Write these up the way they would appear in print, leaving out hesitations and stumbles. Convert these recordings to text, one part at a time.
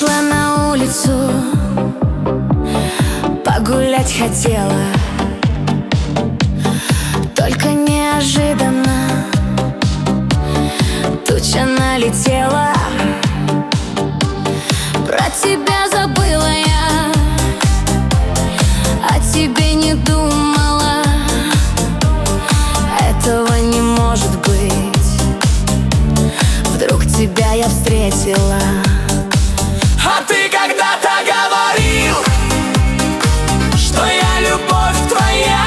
Вышла на улицу, погулять хотела, только неожиданно туча налетела. Про тебя забыла я, о тебе не думала. Этого не может быть, вдруг тебя я встретила. А ты когда-то говорил, что я любовь твоя,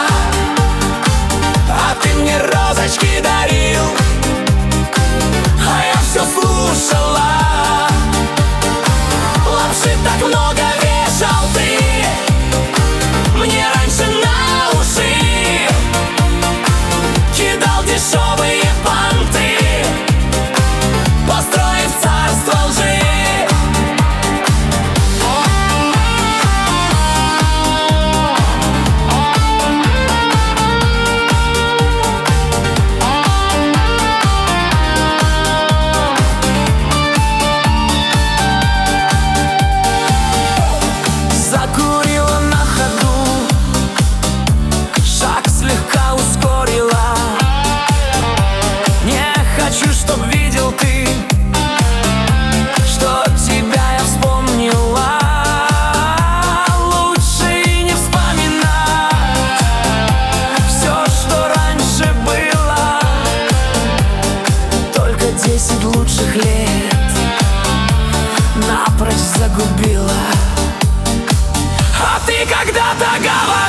а ты мне розочки дарил, а я все слушала. Лапши так много вешал ты мне раньше на уши, кидал дешевые понты, построив царство лжи. Закурила на ходу, шаг слегка ускорила. Не хочу, чтоб видел ты, что тебя я вспомнила. Лучше и не вспоминать все, что раньше было. Только 10 лучших лет напрочь загубила. А ты когда-то говорил,